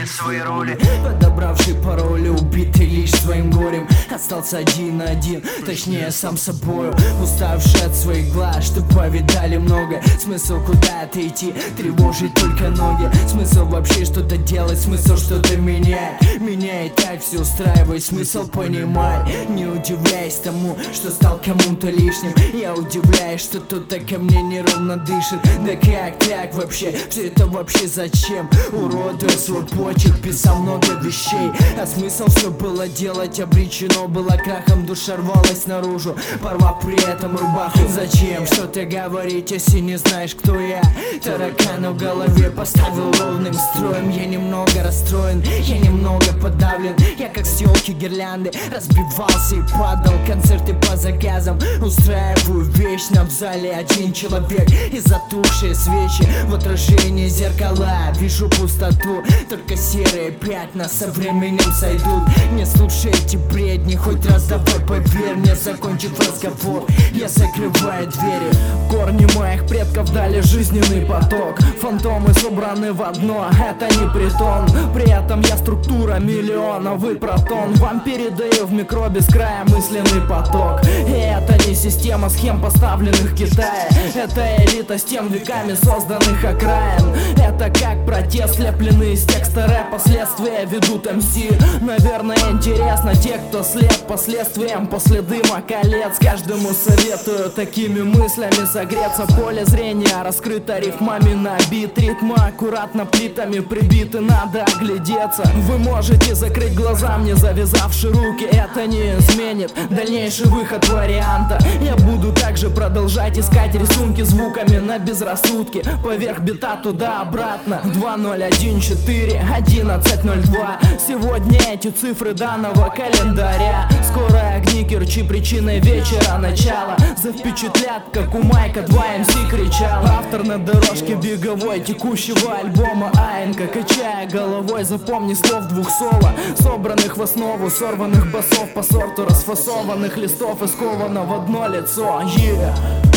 свои роли, подобравший пароли, убитый лишь своим горем. Остался один на один, точнее сам собою, уставший от своих глаз, что повидали много. Смысл куда-то идти, тревожить только ноги. Смысл вообще что-то делать, смысл что-то менять. Меня и так все устраивает, смысл понимай. Не удивляясь тому, что стал кому-то лишним. Я удивляюсь, что кто-то ко мне неровно дышит. Да как так вообще, все это вообще зачем? Уродуя свой почерк, писал много вещей, а смысл все было делать обречено было крахом. Душа рвалась наружу, порвав при этом рубаху. Зачем что-то говорить, если не знаешь, кто я? Таракан в голове поставил ровным строем. Я немного расстроен, я немного подавлен. Я как с елки гирлянды разбивался и падал. Концерты по заказам устраиваю вечно. В зале один человек и затухшие свечи. В отражении зеркала вижу пустоту. Только серые пятна со временем сойдут. Не слушай эти бредни, хоть раз давай поверь мне. Закончив разговор, я закрываю двери. Корни моих предков дали жизненный поток. Фантомы собраны в одно, это не притон. При этом я структура миллиона, вы протон. Вам передаю в микробе с края мысленный поток. И это не система схем, поставленных в Китае. Это элита с тем веками созданных окраин. Это как протест, слепленный из текста рэп. Последствия ведут МС. Наверное, интересно те, кто след последствиям после дыма колец. Каждому советую такими мыслями согреться. Поле зрения раскрыто рифмами на бит. Ритмы аккуратно плитами прибиты, надо оглядеться. Вы можете закрыть глаза, мне завязавши руки. Это не изменит дальнейший выход варианта. Я буду также продолжать искать рисунки звуками на безрассудке. Поверх бита туда-обратно 2014-1102. Сегодня эти цифры данного календаря. Скоро огни Керчи причиной вечера начала завпечатлят, как у Майка 2 МС кричал. Автор на дорожке беговой текущего альбома Аенко. Качая головой, запомни слов двух соло, собранных в основу сорванных басов по сорту расфасованных листов и сковано в одно лицо. Yeah.